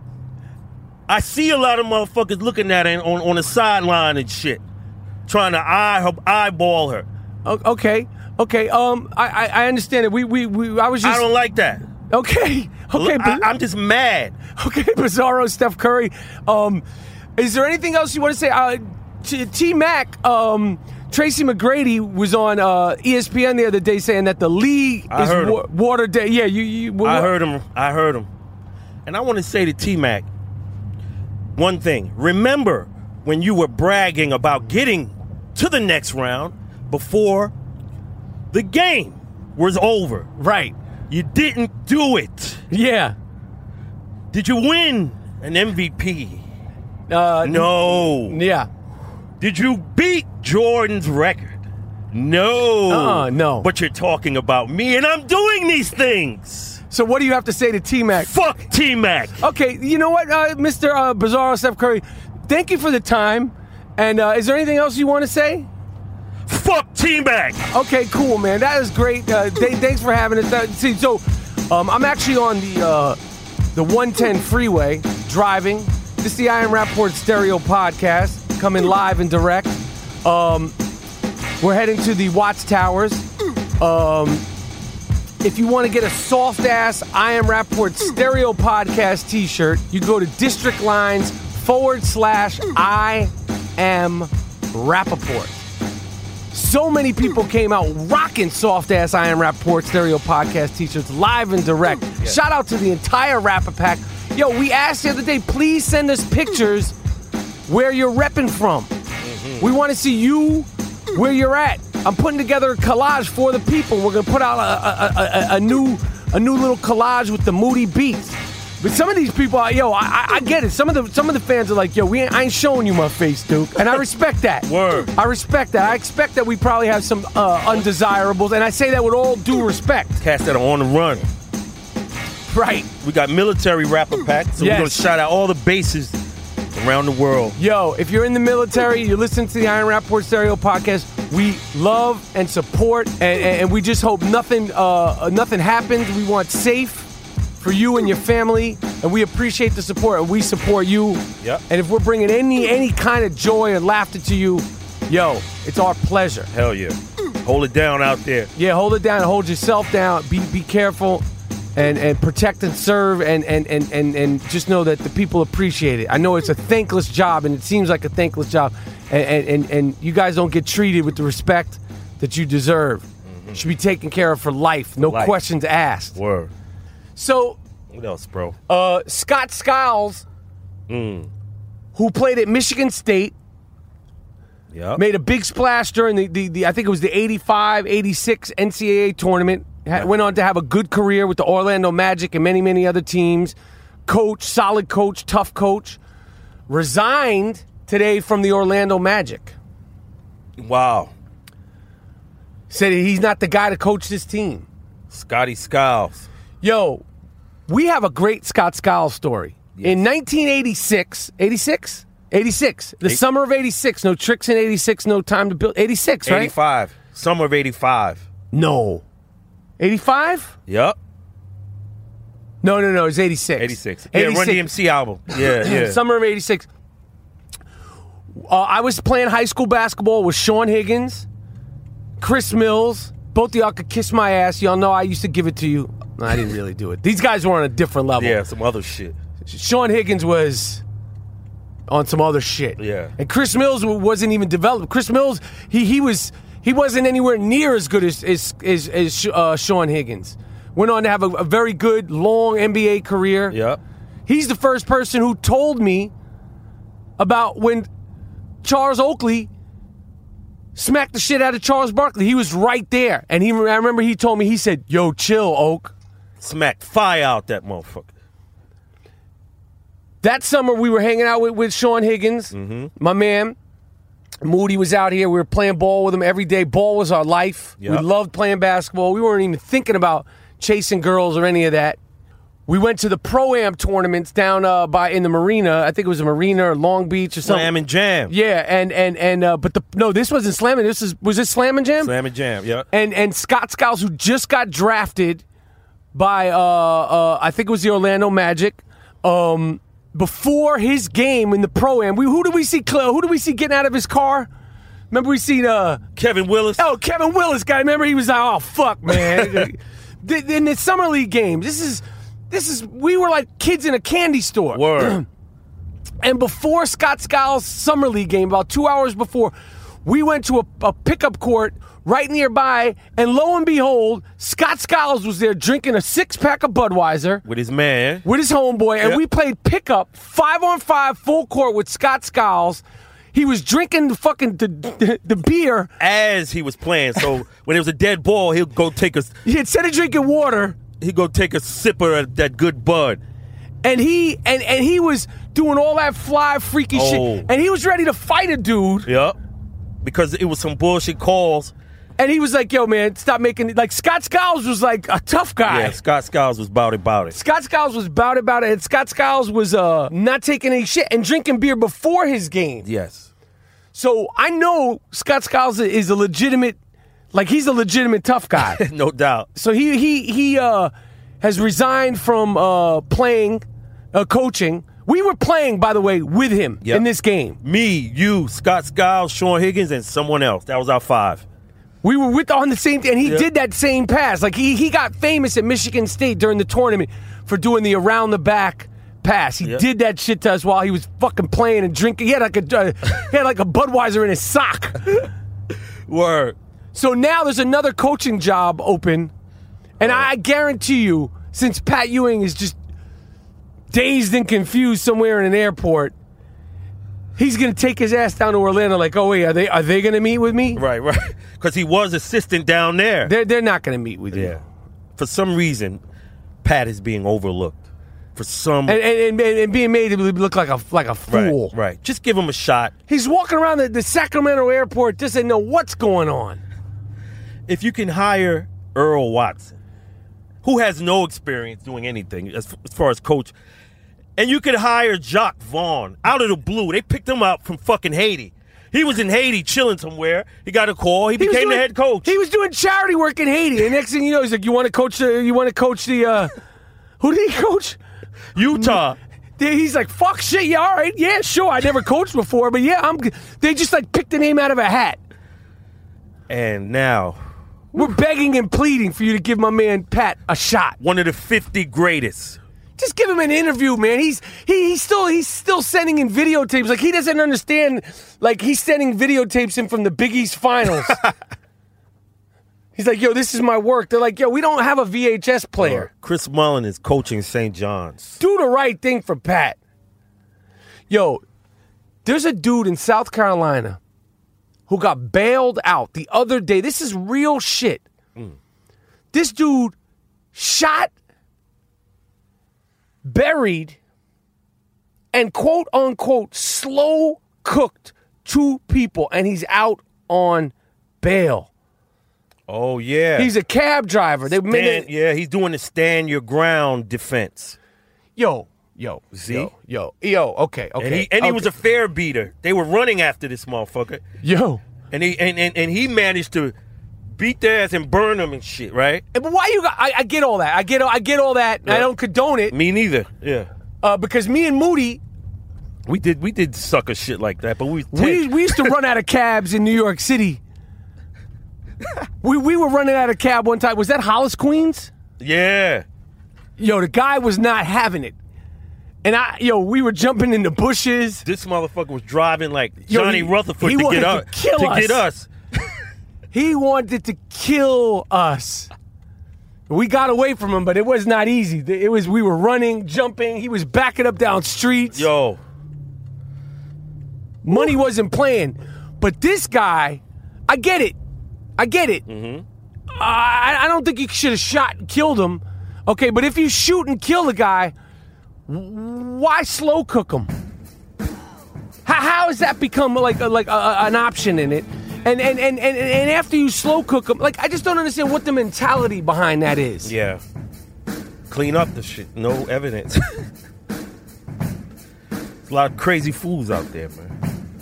I see a lot of motherfuckers looking at her on, on the sideline and shit, trying to eye her, eyeball her. Okay, okay. Um, I, I, I understand it. We, we, we. I was just. I don't like that. Okay, okay. I, I'm just mad. Okay, Bizarro, Steph Curry. Um, is there anything else you want to say? Uh, T-Mac, um, Tracy McGrady was on uh, E S P N the other day saying that the league I is wa- watered down. Yeah, you. you well, I heard him. I heard him. And I want to say to T-Mac one thing. Remember when you were bragging about getting to the next round before the game was over? Right. You didn't do it. Yeah. Did you win an M V P? Uh, no. Yeah. Did you beat Jordan's record? No. Uh-uh, no. But you're talking about me, and I'm doing these things. So what do you have to say to T-Mac? Fuck T-Mac. Okay, you know what, uh, Mister Uh, Bizarro, Steph Curry, thank you for the time. And uh, is there anything else you want to say? Fuck T-Mac. Okay, cool, man. That is great. Uh, th- thanks for having us. Uh, see, so um, I'm actually on the uh, the one ten freeway driving. This is the I Am Rappaport Stereo Podcast, coming live and direct. Um, we're heading to the Watts Towers. Um, if you want to get a soft-ass I Am Rappaport Stereo Podcast t-shirt, you go to District Lines forward slash I Am Rappaport. So many people came out rocking soft-ass I Am Rappaport Stereo Podcast t-shirts live and direct. Yeah. Shout out to the entire Rapper Pack. Yo, we asked the other day, please send us pictures where you're repping from. Mm-hmm. We want to see you where you're at. I'm putting together a collage for the people. We're going to put out a, a, a, a new a new little collage with the Moody Beats. But some of these people, yo, I, I get it. Some of the some of the fans are like, yo, we ain't, I ain't showing you my face, Duke. And I respect that. Word. I respect that. I expect that we probably have some uh, undesirables, and I say that with all due respect. Cats that are on the run. Right. We got military Rapper Pack, so yes. we're going to shout out all the bases around the world. Yo, if you're in the military, you're listening to the I Am Rappaport Stereo Podcast, we love and support, and, and we just hope nothing uh, nothing happens. We want safe for you and your family, and we appreciate the support, and we support you. Yep. And if we're bringing any any kind of joy or laughter to you, yo, it's our pleasure. Hell yeah. Hold it down out there. Yeah, hold it down. Hold yourself down. Be be careful. And, and protect and serve and, and, and, and, and just know that the people appreciate it. I know it's a thankless job, and it seems like a thankless job, and, and, and you guys don't get treated with the respect that you deserve. Mm-hmm. You should be taken care of for life, no life. Questions asked. Word. So, what else, bro? Uh, Scott Skiles, mm. who played at Michigan State, yep. made a big splash during the, the, the, I think it was the eighty-five eighty-six N C double A tournament. Ha- went on to have a good career with the Orlando Magic and many, many other teams. Coach, solid coach, tough coach. Resigned today from the Orlando Magic. Wow. Said he's not the guy to coach this team. Scotty Skiles. Yo, we have a great Scott Skiles story. Yes. In nineteen eighty-six, eighty-six? eighty-six. The Eight- summer of eighty-six. No tricks in eighty-six, no time to build. eighty-six, right? eighty-five. Summer of eighty-five. No. eighty-five? Yep. No, no, no. It's eighty-six. eighty-six. Yeah, Run D M C album. Yeah, yeah. Summer of eighty-six. Uh, I was playing high school basketball with Sean Higgins, Chris Mills. Both of y'all could kiss my ass. Y'all know I used to give it to you. No, I didn't really do it. These guys were on a different level. Yeah, some other shit. Sean Higgins was on some other shit. Yeah. And Chris Mills wasn't even developed. Chris Mills, he he was he wasn't anywhere near as good as as as, as uh, Sean Higgins. Went on to have a, a very good long N B A career. Yep. He's the first person who told me about when Charles Oakley smacked the shit out of Charles Barkley. He was right there. And he I remember he told me, he said, yo, chill, Oak. Smacked fire out that motherfucker. That summer, we were hanging out with, with Sean Higgins, Mm-hmm. my man. Moody was out here. We were playing ball with him every day. Ball was our life. Yep. We loved playing basketball. We weren't even thinking about chasing girls or any of that. We went to the Pro-Am tournaments down uh, by in the marina. I think it was a marina or Long Beach or something. Slam and Jam. Yeah, and and and uh, but the no, this wasn't Slam and this is was this Slam and Jam? Slam and Jam, yeah. And and Scott Skiles, who just got drafted by uh, uh, I think it was the Orlando Magic. Um, before his game in the Pro-Am, we who did we see? Who did we see getting out of his car? Remember we seen uh Kevin Willis. Oh, Kevin Willis guy. Remember he was like, oh fuck, man. In the summer league games, this is this is we were like kids in a candy store. Word. And before Scott Skiles' summer league game, about two hours before, we went to a, a pickup court right nearby, and lo and behold, Scott Skiles was there drinking a six-pack of Budweiser. With his man. With his homeboy, and Yep. we played pickup, five on five, full court with Scott Skiles. He was drinking the fucking the, the, the beer. As he was playing. So when there was a dead ball, he'll go take a, Instead of drinking water, he'd go take a sipper of that good Bud. and he and, and he was doing all that fly, freaky Oh. shit. And he was ready to fight a dude. Yep. Because it was some bullshit calls. And he was like, yo, man, stop making it. Like, Scott Skiles was like a tough guy. Yeah, Scott Skiles was about it, about it. Scott Skiles was about it, about it. And Scott Skiles was uh, not taking any shit and drinking beer before his game. Yes. So I know Scott Skiles is a legitimate, like, he's a legitimate tough guy. No doubt. So he he he uh, has resigned from uh, playing, uh, coaching. We were playing, by the way, with him Yep. in this game. Me, you, Scott Skiles, Sean Higgins, and someone else. That was our five. We were with on the same, and he Yep. did that same pass. Like he he got famous at Michigan State during the tournament for doing the around the back pass. He Yep. did that shit to us while he was fucking playing and drinking. He had like a uh, he had like a Budweiser in his sock. Word. So now there's another coaching job open, and I guarantee you, since Pat Ewing is just dazed and confused somewhere in an airport, he's gonna take his ass down to Orlando. Like, oh wait, are they are they gonna meet with me? Right, right. Because he was assistant down there. They're they're not gonna meet with you. Yeah. For some reason, Pat is being overlooked. For some And, and, and, and being made to look like a like a fool. Right, right. Just give him a shot. He's walking around the, the Sacramento airport, doesn't know what's going on. If you can hire Earl Watson, who has no experience doing anything as, as far as coach, and you could hire Jacques Vaughn out of the blue. They picked him up from fucking Haiti. He was in Haiti chilling somewhere. He got a call. He, He was became doing- the head coach. He was doing charity work in Haiti, and next thing you know, he's like, "You want to coach the? You want to coach the? Uh, who did he coach? Utah. He's like, fuck shit. Yeah, all right, yeah, sure. I never coached before, but yeah, I'm. g-" They just like picked the name out of a hat. And now, We're begging and pleading for you to give my man Pat a shot. one of the fifty greatest. Just give him an interview, man. He's he he's still he's still sending in videotapes. Like he doesn't understand. Like he's sending videotapes in from the Big East Finals. He's like, yo, this is my work. They're like, yo, we don't have a V H S player. Chris Mullen is coaching Saint John's. Do the right thing for Pat. Yo, there's a dude in South Carolina who got bailed out the other day. This is real shit. This dude shot, buried, and quote unquote slow cooked two people, and he's out on bail. Oh, yeah. He's a cab driver. They stand, made it, yeah, he's doing the stand your ground defense. Yo, yo, See? yo, yo, yo, okay, okay. And he, and he okay. was a fare beater. They were running after this motherfucker. Yo. And he and, and, and he managed to beat their ass and burn them and shit, right? But why you got, I, I get all that. I get I get all that. Yeah. I don't condone it. Me neither. Yeah. Uh, because me and Moody, We did we did sucker shit like that, but we we, we used to run out of cabs in New York City. we we were running out of cab one time. Was that Hollis, Queens? Yeah. Yo, the guy was not having it. And I, yo, we were jumping in the bushes. This motherfucker was driving like Yo, Johnny he- Rutherford he to wanted get to us kill to us. get us. He wanted to kill us. We got away from him, but it was not easy. It was we were running, jumping. He was backing up down streets. Yo. Money wasn't playing. But this guy, I get it. I get it. Mm-hmm. I, I don't think you should have shot and killed him. Okay, but if you shoot and kill the guy, why slow cook him? How, how has that become like a, like a, a, an option in it? And and, and and and after you slow cook them, like I just don't understand what the mentality behind that is. Yeah. Clean up the shit. No evidence. There's a lot of crazy fools out there, man.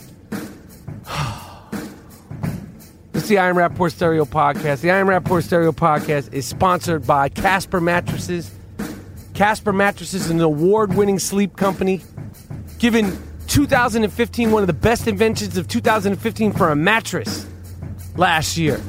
It's the I Am Rapport Stereo Podcast. The I Am Rapport Stereo Podcast is sponsored by Casper Mattresses. Casper Mattresses is an award-winning sleep company, given two thousand fifteen one of the best inventions of two thousand fifteen for a mattress last year.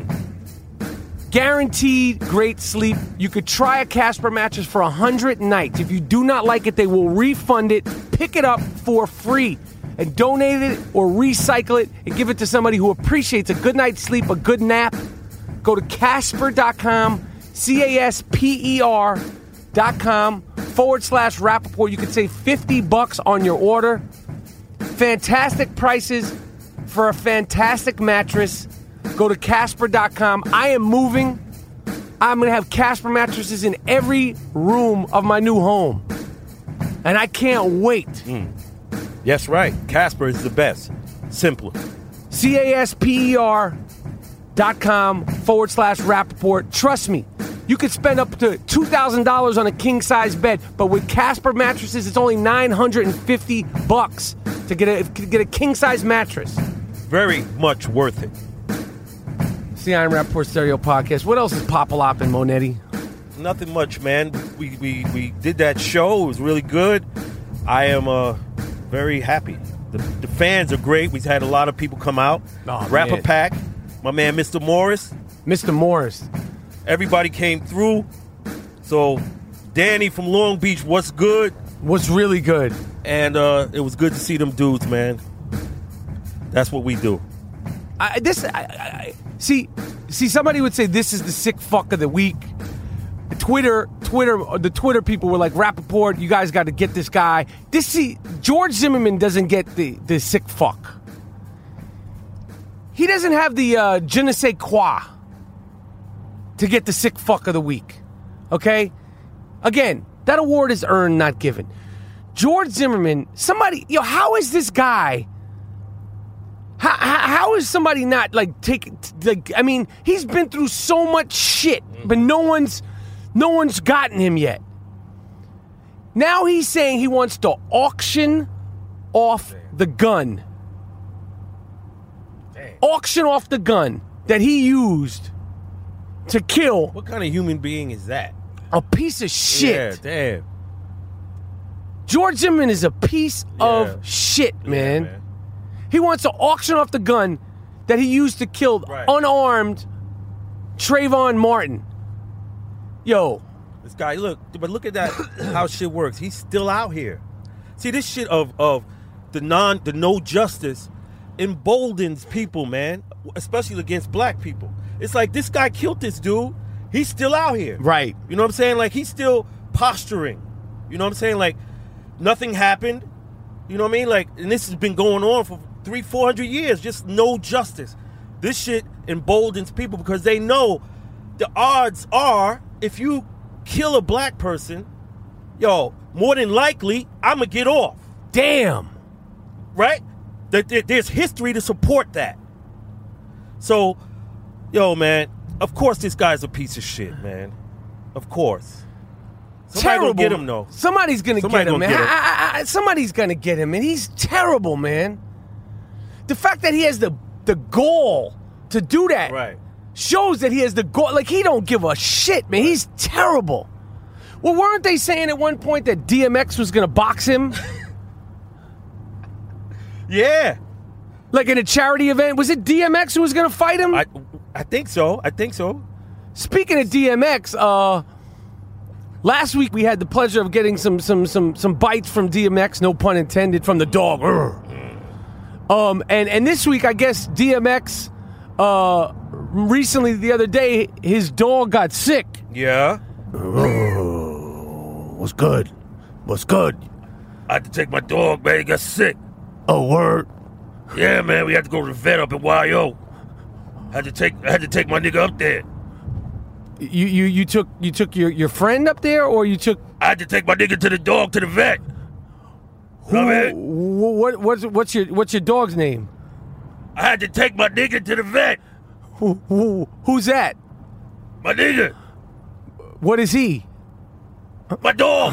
Mm-hmm. Guaranteed great sleep. You could try a Casper mattress for one hundred nights. If you do not like it, they will refund it, pick it up for free, and donate it or recycle it and give it to somebody who appreciates a good night's sleep, a good nap. Go to Casper dot com, C A S P E R dot com forward slash Rappaport. You can save fifty bucks on your order. Fantastic prices for a fantastic mattress. Go to Casper dot com. I am moving. I'm going to have Casper mattresses in every room of my new home. And I can't wait. Mm. Yes, right. Casper is the best. Simple. C A S P E R dot com forward slash Rappaport. Trust me, you could spend up to two thousand dollars on a king-size bed, but with Casper mattresses, it's only nine hundred fifty bucks to get a, to get a king-size mattress. Very much worth it. It's the I Am Rapport Stereo Podcast. What else is pop-a-lopping, Monetti? Nothing much, man. We, we, we did that show. It was really good. I am uh, very happy. The, the fans are great. We've had a lot of people come out. Oh, Rapper man. Pack. My man, Mister Morris. Mister Morris. Everybody came through. So, Danny from Long Beach, what's good? What's really good? And uh, it was good to see them dudes, man. That's what we do. I, this, I, I, see, see, somebody would say this is the sick fuck of the week. Twitter, Twitter, the Twitter people were like, Rappaport, you guys got to get this guy. This, see, George Zimmerman doesn't get the, the sick fuck. He doesn't have the uh, je ne sais quoi to get the sick fuck of the week. Okay? Again, that award is earned, not given. George Zimmerman, somebody, yo, how is this guy... How, how is somebody not, like, taking, like, I mean, he's been through so much shit, but no one's, no one's gotten him yet. Now he's saying he wants to auction off the gun. Auction off the gun that he used to kill What kind of human being is that? a piece of shit. Yeah, damn. George Zimmerman is a piece Yeah. of shit, man. Yeah, man. He wants to auction off the gun that he used to kill Right. unarmed Trayvon Martin. Yo, This guy, look, but look at that, how shit works. He's still out here. See, this shit of of the non, the no justice emboldens people, man, especially against black people. It's like this guy killed this dude. He's still out here. right. You know what I'm saying? Like, he's still posturing. You know what I'm saying? Like, nothing happened. You know what I mean? Like, and this has been going on for three, four hundred years. Just no justice. This shit emboldens people because they know the odds are, if you kill a black person, yo, more than likely, I'm going to get off. Damn. Right? There's history to support that. So, yo, man, of course this guy's a piece of shit, man. Of course. Somebody Terrible. Gonna get him, though. Somebody's gonna Somebody get him, gonna man. get him. I, I, I, somebody's gonna get him, and he's terrible, man. The fact that he has the the gall to do that Right. shows that he has the gall. Like, he don't give a shit, man. He's terrible. Well, weren't they saying at one point that D M X was gonna box him? Yeah. Like in a charity event? Was it D M X who was gonna fight him? I I think so. I think so. Speaking of D M X, uh, last week we had the pleasure of getting some some some some bites from D M X, no pun intended, from the dog. Um, and and this week I guess D M X, uh, recently the other day his dog got sick. Yeah. What's good? What's good? I had to take my dog, man. He got sick. Oh, word. Yeah, man. We had to go to the vet up in Y O. Had to take I had to take my nigga up there. You you you took you took your, your friend up there, or you took? I had to take my nigga to the dog to the vet. Who? Know what I mean? wh- What what's what's your what's your dog's name? I had to take my nigga to the vet. Who, who who's that? My nigga. What is he? My dog.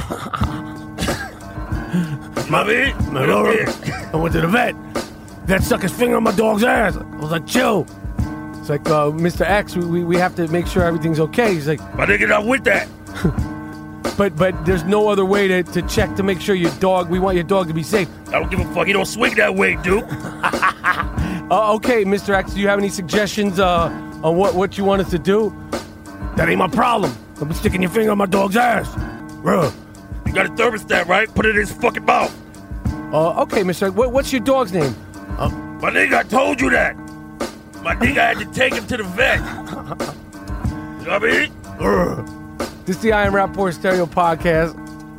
My man. Man, all right. I went to the vet. Vet stuck his finger on my dog's ass. I was like, chill. It's like, uh, Mister X, we, we, we have to make sure everything's okay. He's like, My nigga not with that. but but there's no other way to, to check to make sure your dog, we want your dog to be safe. I don't give a fuck. He don't swing that way, dude. Uh, okay, Mister X, do you have any suggestions uh, on what, what you want us to do? That ain't my problem. Don't be sticking your finger on my dog's ass. Bruh. You got a thermostat, right? Put it in his fucking mouth. Uh, okay, Mister X, what, what's your dog's name? Uh, My nigga, I told you that. My nigga had to take him to the vet. You know what I mean? This is the I Am Rapport Stereo Podcast.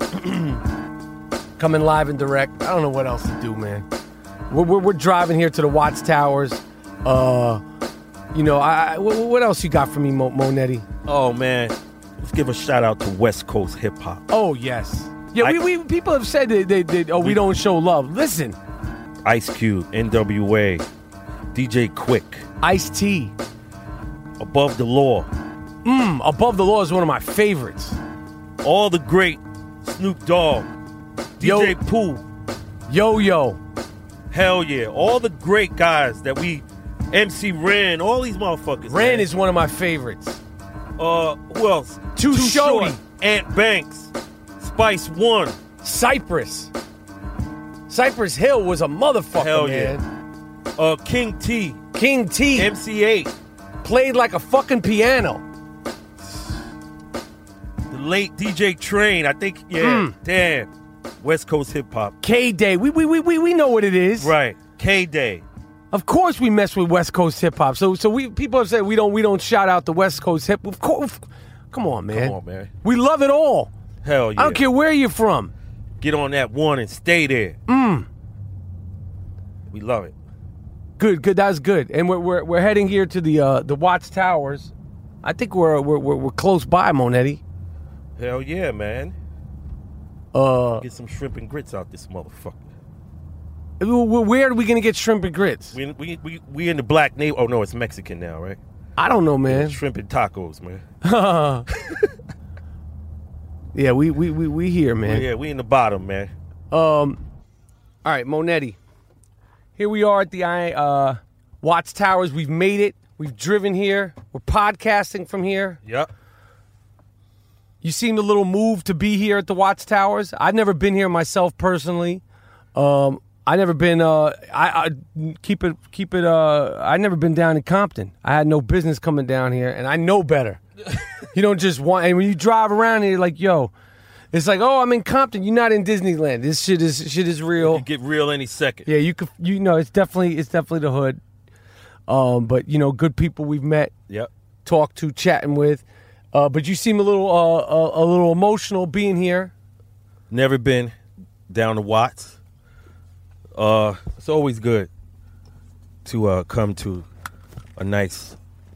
Coming live and direct. I don't know what else to do, man. We're, we're, we're driving here to the Watts Towers. Uh, you know, I, I what, what else you got for me, Mo, Monetti? Oh, man. Let's give a shout out to West Coast hip hop. Oh, yes. Yeah, I- we, we people have said that they, they, oh, we don't show love. Listen, Ice Cube, N W A, D J Quick, Ice-T. Above the Law, Mm, Above the Law is one of my favorites. all the great Snoop Dogg, D J Yo. Pooh, Yo-Yo. hell yeah, all the great guys that we, M C Ren, all these motherfuckers. Ren man. is one of my favorites. Uh, who else? Too Shorty. Ant Banks, Spice One. Cypress. Cypress Hill was a motherfucker, Hell yeah. man. Uh, King T, King T M C eight, played like a fucking piano. the late D J Train. I think, yeah, Mm. damn. West Coast hip hop. K-Day. We, we, we, we, we know what it is. Right. K-Day. Of course we mess with West Coast hip hop. So so we people have said we don't we don't shout out the West Coast hip. Of course, come on, man. Come on, man. We love it all. Hell yeah. I don't care where you're from. Get on that one and stay there. Mm. We love it. Good, good. That was good. And we're we're, we're heading here to the uh, the Watts Towers. I think we're we're we're, we're close by, Monetti. Hell yeah, man. Uh, Get some shrimp and grits out this motherfucker. where are we gonna get shrimp and grits? We we we, we in the black neighbor. Oh no, it's Mexican now, right? I don't know, man. Shrimp and tacos, man. Yeah, we we we we here, man. Yeah, we in the bottom, man. Um, all right, Monetti. Here we are at the I uh, Watts Towers. We've made it. We've driven here. We're podcasting from here. Yep. You seemed a little moved to be here at the Watts Towers. I've never been here myself personally. Um, I never been. Uh, I, I keep it. Keep it. Uh, I never been down in Compton. I had no business coming down here, and I know better. You don't just want. And when you drive around here, you're like, yo, it's like, oh, I'm in Compton. You're not in Disneyland. This shit is shit is real. It get real any second. Yeah, you could. You know, it's definitely it's definitely the hood. Um, but you know, good people we've met, Yep. talked to, chatting with. Uh, but you seem a little uh, a, a little emotional being here. Never been down to Watts. Uh, it's always good to uh, come to a nice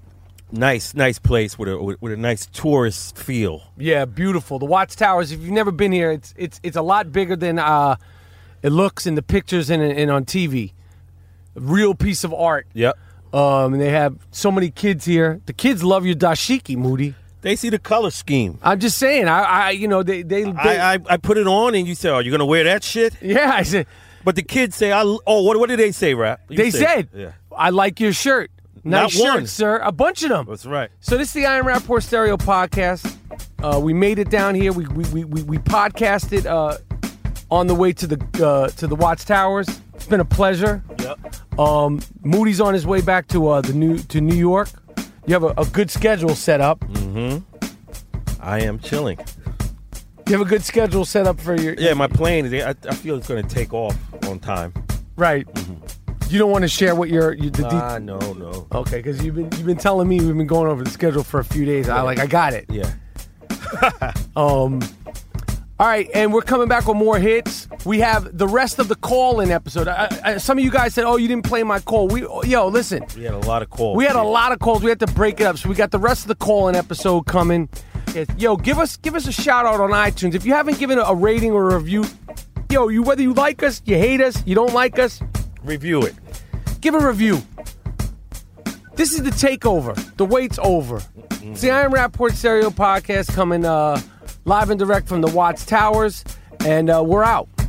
Nice, nice place with a with, with a nice tourist feel. Yeah, beautiful. The Watts Towers. If you've never been here, it's it's it's a lot bigger than uh, it looks in the pictures and, and on T V. A real piece of art. Yep. Um, and they have so many kids here. The kids love your dashiki, Moody. They see the color scheme. I'm just saying. I, I you know, they they. they I, I I put it on, and you say, "Oh, you're gonna wear that shit?" Yeah, I said. But the kids say, "I." Oh, what what did they say, Rap? You They say, said, yeah. "I like your shirt." Nice Not one. shirt, sir. A bunch of them. That's right. So this is the I Am Rapport Stereo podcast. Uh, we made it down here. We we we we, we podcasted uh, on the way to the uh, to the Watts Towers. It's been a pleasure. Yep. Um, Moody's on his way back to uh, the new to New York. You have a, a good schedule set up. Mm-hmm. I am chilling. You have a good schedule set up for your. Yeah, my plane. I, I feel it's going to take off on time. Right. Mm-hmm. You don't want to share what your, your the Ah, no, no. Okay, because you've been you've been telling me we've been going over the schedule for a few days. I like I got it. Yeah. um. All right, and we're coming back with more hits. We have the rest of the call-in episode. I, I, some of you guys said, "Oh, you didn't play my call." We yo, listen. We had a lot of calls. We had a lot of calls. We had to break it up, so we got the rest of the call-in episode coming. Yo, give us give us a shout out on iTunes if you haven't given a rating or a review. Yo, you whether you like us, you hate us, you don't like us. Review it. Give a review. This is the takeover. The wait's over. Mm-hmm. It's the I Am Rapport Stereo podcast coming uh, live and direct from the Watts Towers, and uh, we're out.